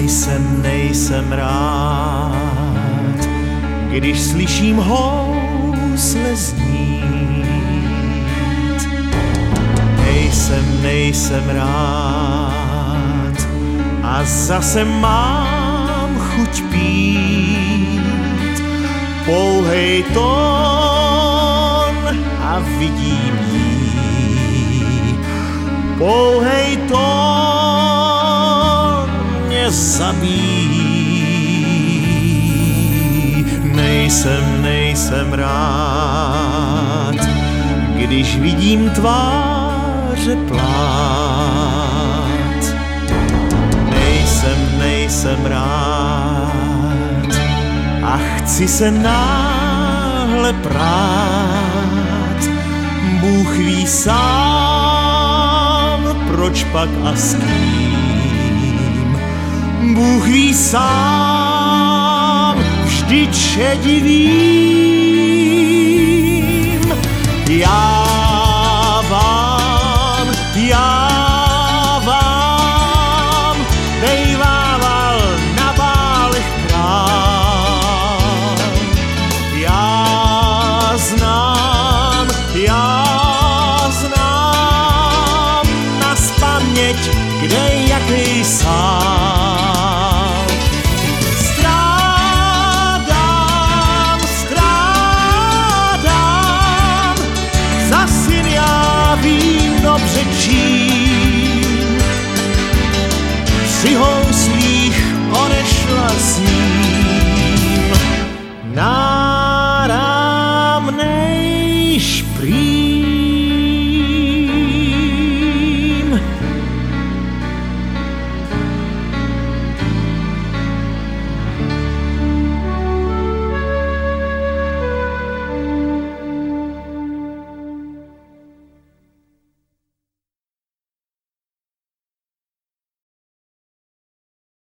Nejsem rád, když slyším housle znít. Nejsem rád a zase mám chuť pít. Pouhej tón a vidím jí. Pouhej tón mě zabíjí. Nejsem rád, když vidím tváře plát. Nejsem rád a chci se náhle prát. Bůh ví sám, proč pak a s kým. Bůh ví sám, vždyť vše divím. Já vám bejvával na bálech král. Já znám naspaměť, kde jaký sál. Strádám, za syn já vím dobře čím. Při houslích odešla s ním. Náramnej šprý